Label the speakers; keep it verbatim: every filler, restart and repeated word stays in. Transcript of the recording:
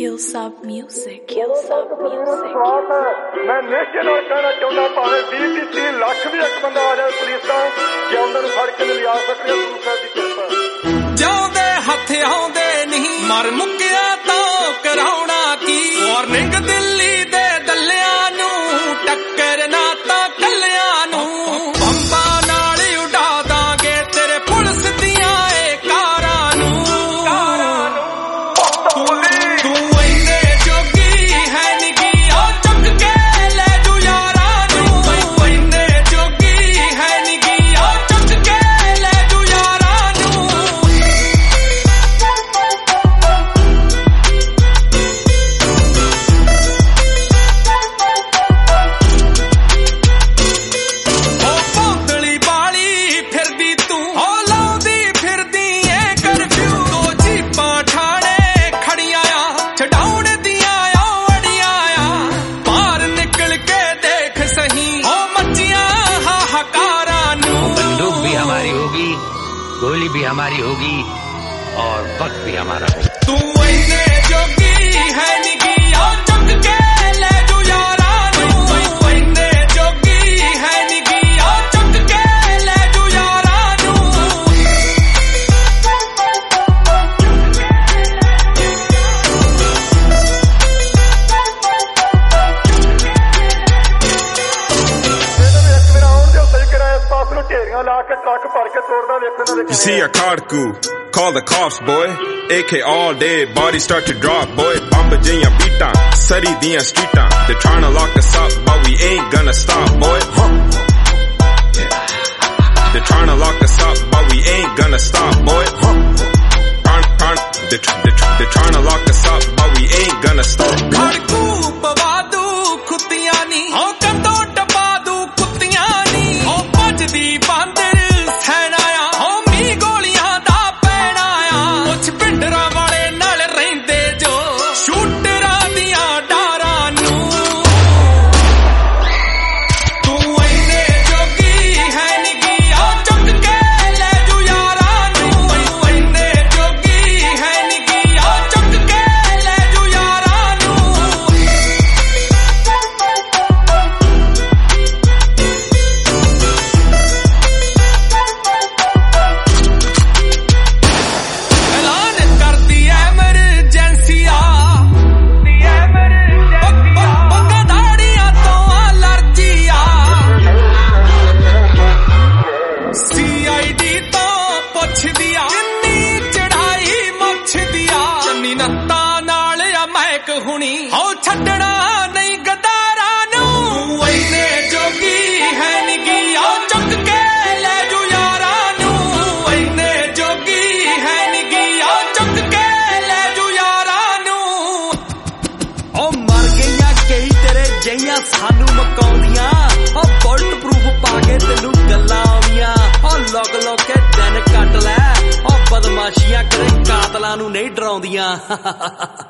Speaker 1: Killsop Music, Killsop Music.
Speaker 2: मैं नेचे नाल कहना चाहुंदा भावें बीस तीस ਲੱਖ भी एक बंदा आ जाए पुलिस दा जिउंदे नूं फड़ के लिया सकदे दूसरे दी किरपा
Speaker 3: जिउंदे हथ आउंदे नहीं मर मुक्किया तां कराउणा की वार्निंग दिल्ली दे दल्लियां नूं टक्कर ना तां कल्लियां नूं बंबा नाल उड़ा दांगे तेरे पुलिस दियां ए कारां नूं
Speaker 4: गोली भी हमारी होगी और वक्त भी हमारा होगा।
Speaker 3: तू इन्ने जोगी है निगी और चुक के ले जू यारा नू इन्ने जोगी है निगी और चुक के ले जू यारा नू
Speaker 2: You
Speaker 5: see a carku, call the cops, boy. A K all day, body start to drop, boy. Bamba jinya beata, sari diyan streeta. They're trying to lock us up, but we ain't gonna stop, boy. Huh. They're trying to lock us up, but we ain't gonna stop, boy. Huh. They're, they're, they're trying to lock us up, but we ain't gonna stop.
Speaker 3: Carku pavadu kutiyani, oh kando tapadu kutiyani, oh bajdi bandar sehnaaya. हुनी हो छड्डना नहीं गदारा नू इन्ने जोगी है निगी ओ चुक के ले जू यारा नू इन्ने जोगी है निगी ओ चुक के ले जू यारा नू ओ मर गईयां कई तेरे जइयां सानू मकाउंदियां ओ बुलेट प्रूफ पा के तैनू गल्लां आउंदियां ओ लोक लोक के दिन कट लै ओ बदमाशियां करे कातलां नू नहीं डराउंदियां